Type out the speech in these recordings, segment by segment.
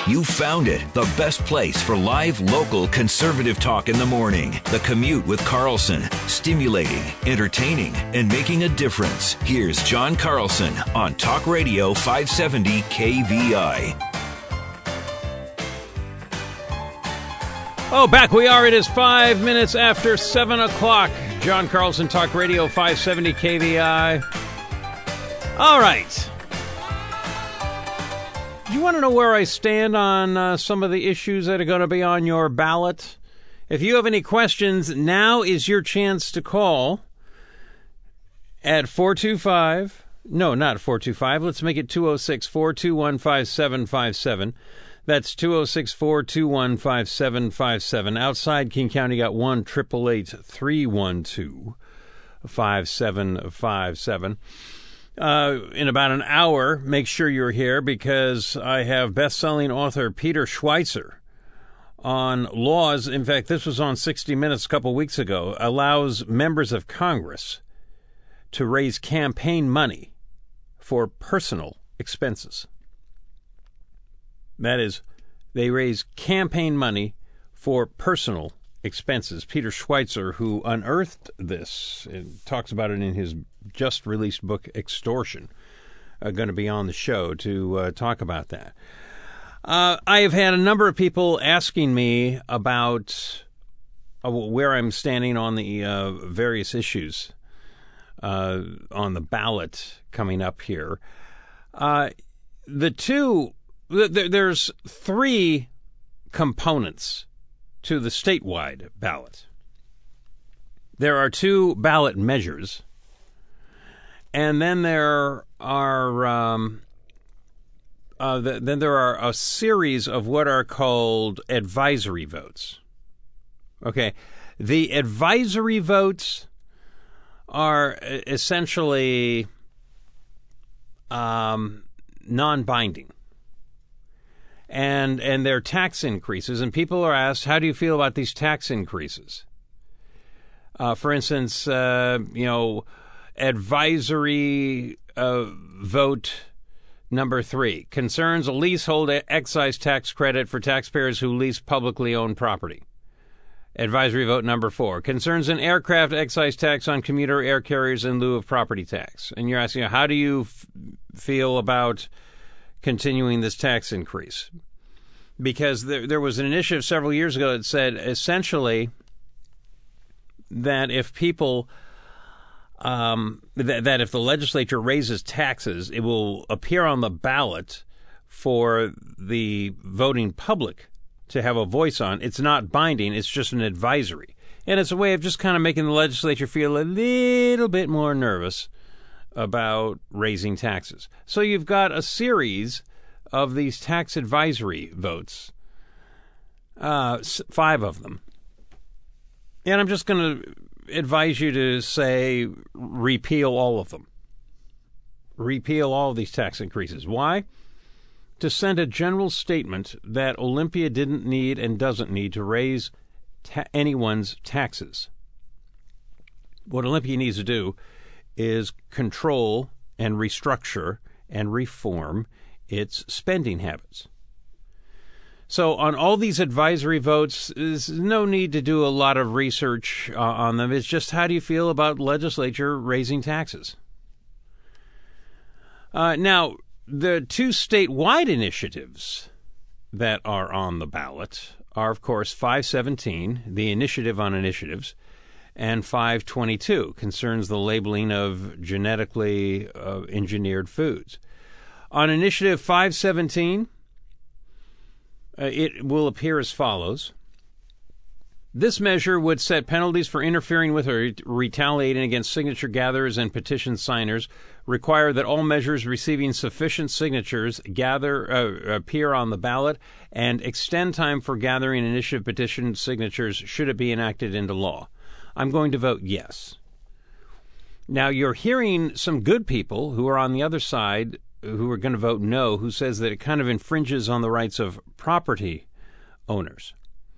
You found it, the best place for live, local, conservative talk in the morning. The Commute with Carlson. Stimulating, entertaining, and making a difference. Here's John Carlson on Talk Radio 570 KVI. Oh, back we are. It is 5 minutes after 7 o'clock. John Carlson, Talk Radio 570 KVI. All right. You want to know where I stand on some of the issues that are going to be on your ballot? If you have any questions, now is your chance to call at 425. No, not 425. Let's make it 206-421-5757. That's 206-421-5757. Outside King County got 1-888-312-5757. In about an hour, make sure you're here because I have best-selling author Peter Schweizer on laws. In fact, this was on 60 Minutes a couple weeks ago, allows members of Congress to raise campaign money for personal expenses. That is, they raise campaign money for personal expenses. Peter Schweizer, who unearthed this and talks about it in his just-released book, Extortion, are going to be on the show to talk about that. I have had a number of people asking me about where I'm standing on the various issues on the ballot coming up here. There's three components to the statewide ballot. There are two ballot measures, and then there are a series of what are called advisory votes. Okay, the advisory votes are essentially non-binding. And they're tax increases, and people are asked, how do you feel about these tax increases? For instance, advisory vote number 3 concerns a leasehold excise tax credit for taxpayers who lease publicly owned property. Advisory vote number 4 concerns an aircraft excise tax on commuter air carriers in lieu of property tax. And you're asking, how do you feel about continuing this tax increase? Because there was an initiative several years ago that said essentially that if people that if the legislature raises taxes, it will appear on the ballot for the voting public to have a voice on. It's not binding, it's just an advisory. And it's a way of just kind of making the legislature feel a little bit more nervous about raising taxes. So you've got a series of these tax advisory votes, 5 of them. And I'm just going to advise you to say repeal all of them. Repeal all of these tax increases. Why? To send a general statement that Olympia didn't need and doesn't need to raise anyone's taxes. What Olympia needs to do is control and restructure and reform its spending habits. So on all these advisory votes, there's no need to do a lot of research on them. It's just, how do you feel about legislature raising taxes? Now, the two statewide initiatives that are on the ballot are, of course, 517, the Initiative on Initiatives, and 522, concerns the labeling of genetically engineered foods. On Initiative 517, it will appear as follows. This measure would set penalties for interfering with or retaliating against signature gatherers and petition signers, require that all measures receiving sufficient signatures appear on the ballot, and extend time for gathering initiative petition signatures should it be enacted into law. I'm going to vote yes. Now, you're hearing some good people who are on the other side who are going to vote no, who says that it kind of infringes on the rights of property owners.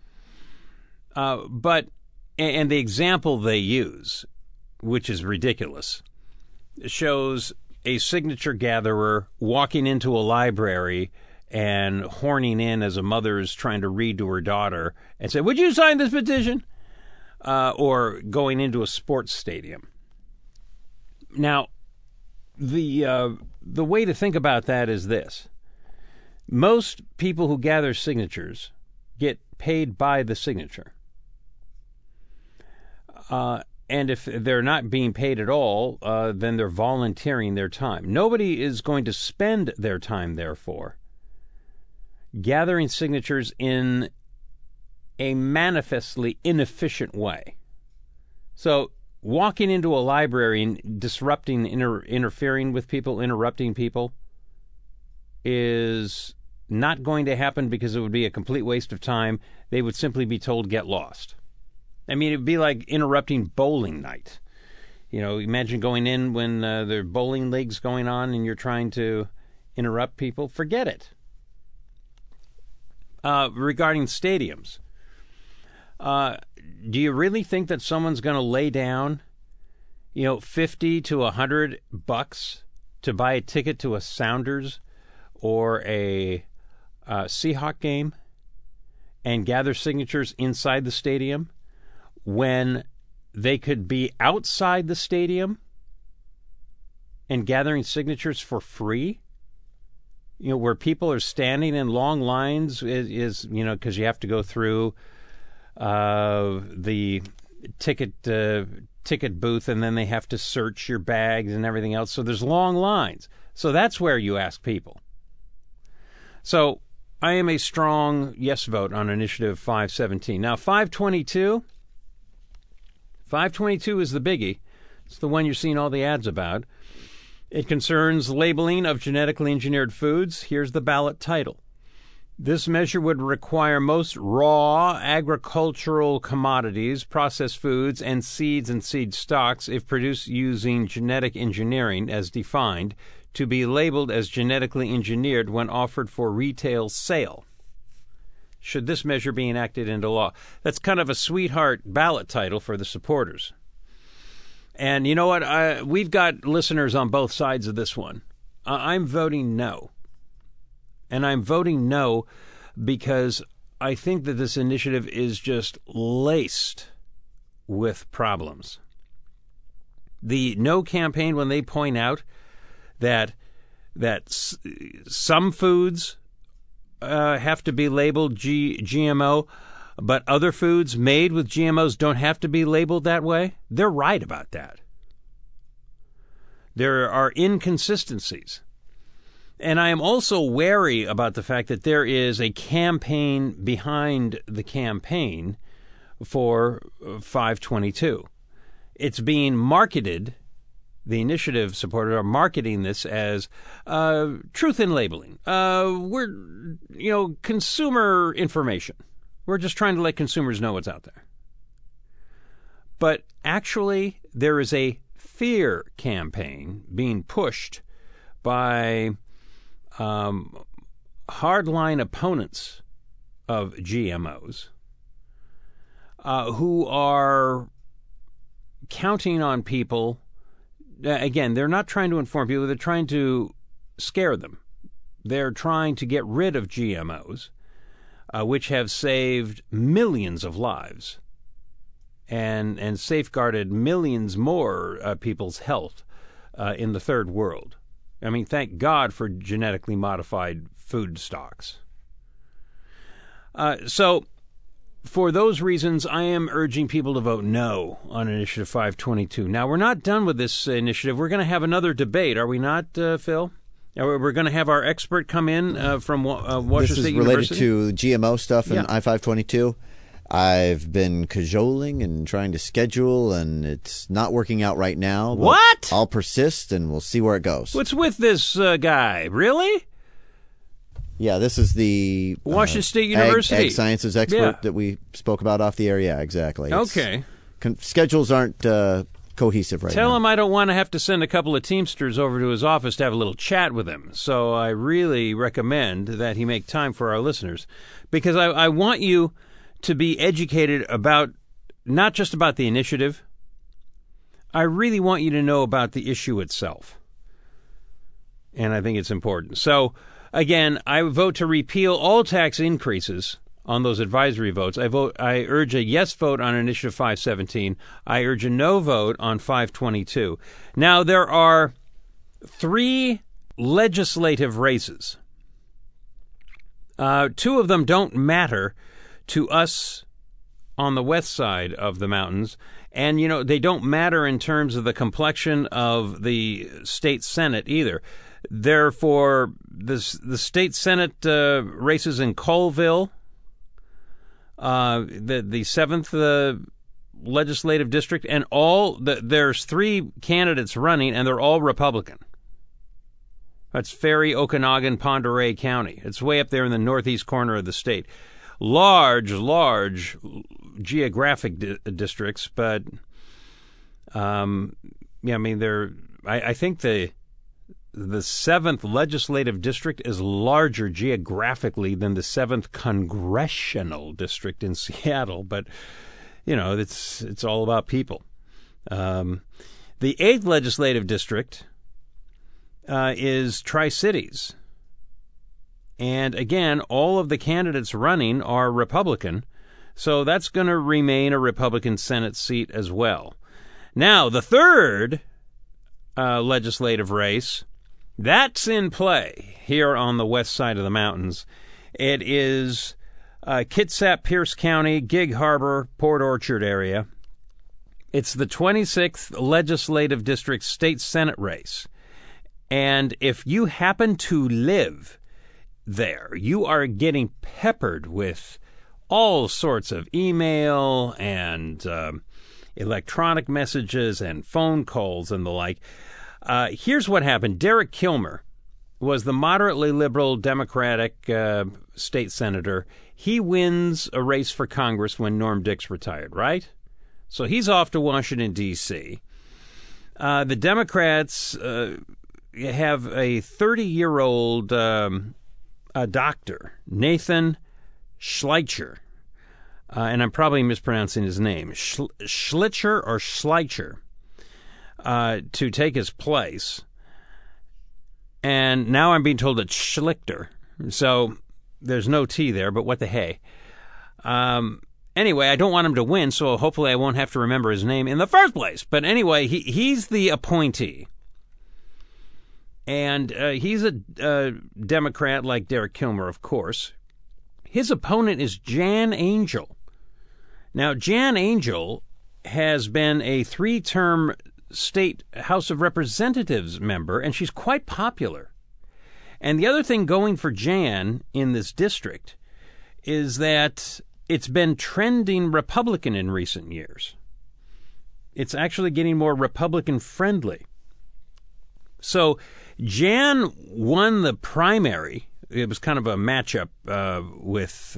But the example they use, which is ridiculous, shows a signature gatherer walking into a library and horning in as a mother is trying to read to her daughter and say, "Would you sign this petition?" Or going into a sports stadium. Now, the way to think about that is this. Most people who gather signatures get paid by the signature. And if they're not being paid at all, then they're volunteering their time. Nobody is going to spend their time, therefore, gathering signatures in a manifestly inefficient way. So walking into a library and disrupting, interfering with people, interrupting people is not going to happen because it would be a complete waste of time. They would simply be told, get lost. I mean, it would be like interrupting bowling night. You know, imagine going in when there are bowling leagues going on and you're trying to interrupt people. Forget it. Regarding stadiums, do you really think that someone's going to lay down, $50 to $100 to buy a ticket to a Sounders or a Seahawk game and gather signatures inside the stadium when they could be outside the stadium and gathering signatures for free? Where people are standing in long lines is because you have to go through the ticket booth, and then they have to search your bags and everything else. So there's long lines. So that's where you ask people. So I am a strong yes vote on Initiative 517. Now, 522 is the biggie. It's the one you're seeing all the ads about. It concerns labeling of genetically engineered foods. Here's the ballot title. This measure would require most raw agricultural commodities, processed foods, and seed stocks, if produced using genetic engineering as defined, to be labeled as genetically engineered when offered for retail sale. Should this measure be enacted into law? That's kind of a sweetheart ballot title for the supporters. And you know what? We've got listeners on both sides of this one. I'm voting no. And I'm voting no because I think that this initiative is just laced with problems. The No campaign, when they point out that some foods have to be labeled GMO, but other foods made with GMOs don't have to be labeled that way, they're right about that. There are inconsistencies. And I am also wary about the fact that there is a campaign behind the campaign for 522. It's being marketed, the initiative supporters are marketing this as truth in labeling. We're, consumer information. We're just trying to let consumers know what's out there. But actually, there is a fear campaign being pushed by hardline opponents of GMOs who are counting on people. Again, they're not trying to inform people. They're trying to scare them. They're trying to get rid of GMOs, which have saved millions of lives and safeguarded millions more people's health in the third world. I mean, thank God for genetically modified food stocks. So, for those reasons, I am urging people to vote no on Initiative 522. Now, we're not done with this initiative. We're going to have another debate, are we not, Phil? We're going to have our expert come in from Washington State University. This is related to GMO stuff in I-522. I've been cajoling and trying to schedule, and it's not working out right now. What? I'll persist, and we'll see where it goes. What's with this guy? Really? Yeah, this is the Washington State University ag sciences expert that we spoke about off the air. Yeah, exactly. Okay. Schedules aren't cohesive right now. Tell him I don't want to have to send a couple of Teamsters over to his office to have a little chat with him. So I really recommend that he make time for our listeners, because I want you to be educated about, not just about the initiative. I really want you to know about the issue itself. And I think it's important. So again, I vote to repeal all tax increases on those advisory votes. I urge a yes vote on Initiative 517. I urge a no vote on 522. Now, there are 3 legislative races. 2 of them don't matter to us on the west side of the mountains. And, they don't matter in terms of the complexion of the state Senate either. Therefore, the state Senate races in Colville, the 7th legislative district, and there's 3 candidates running, and they're all Republican. That's Ferry, Okanagan, Pend Oreille County. It's way up there in the northeast corner of the state. Large geographic districts, but I think the 7th legislative district is larger geographically than the 7th congressional district in Seattle, but it's all about people. The 8th legislative district is Tri-Cities. And again, all of the candidates running are Republican, so that's going to remain a Republican Senate seat as well. Now, the 3rd legislative race, that's in play here on the west side of the mountains. It is Kitsap, Pierce County, Gig Harbor, Port Orchard area. It's the 26th legislative district state Senate race. And if you happen to live there, you are getting peppered with all sorts of email and electronic messages and phone calls and the like. Here's what happened. Derek Kilmer was the moderately liberal Democratic state senator. He wins a race for Congress when Norm Dix retired, right? So he's off to Washington, D.C. The Democrats have a 30-year-old doctor, Nathan Schleicher, and I'm probably mispronouncing his name, Schlitcher or Schleicher, to take his place. And now I'm being told it's Schlichter, so there's no T there, but what the hey. Anyway, I don't want him to win, so hopefully I won't have to remember his name in the first place. But anyway, he's the appointee. And he's a Democrat like Derek Kilmer, of course. His opponent is Jan Angel. Now, Jan Angel has been a 3-term state House of Representatives member, and she's quite popular. And the other thing going for Jan in this district is that it's been trending Republican in recent years. It's actually getting more Republican-friendly. So Jan won the primary. It was kind of a matchup with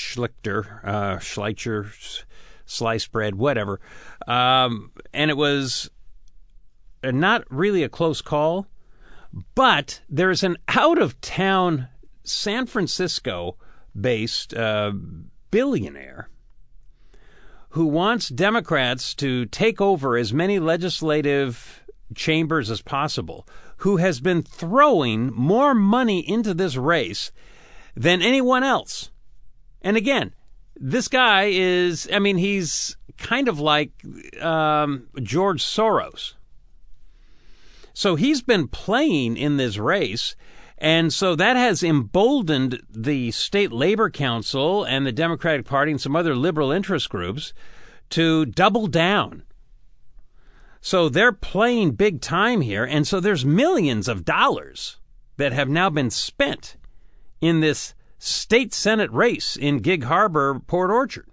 Schleicher, slice bread, whatever. And it was not really a close call, but there's an out-of-town San Francisco-based billionaire who wants Democrats to take over as many legislative chambers as possible, who has been throwing more money into this race than anyone else. And again, this guy is, he's kind of like George Soros. So he's been playing in this race, and so that has emboldened the State Labor Council and the Democratic Party and some other liberal interest groups to double down. So they're playing big time here, and so there's millions of dollars that have now been spent in this state Senate race in Gig Harbor, Port Orchard.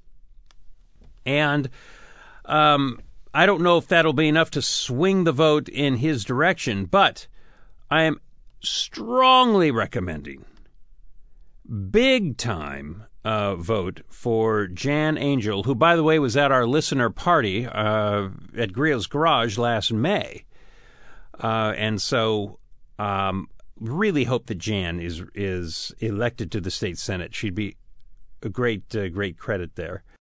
And I don't know if that'll be enough to swing the vote in his direction, but I am strongly recommending big-time vote for Jan Angel, who, by the way, was at our listener party at Griot's Garage last May. And so really hope that Jan is elected to the state Senate. She'd be a great credit there.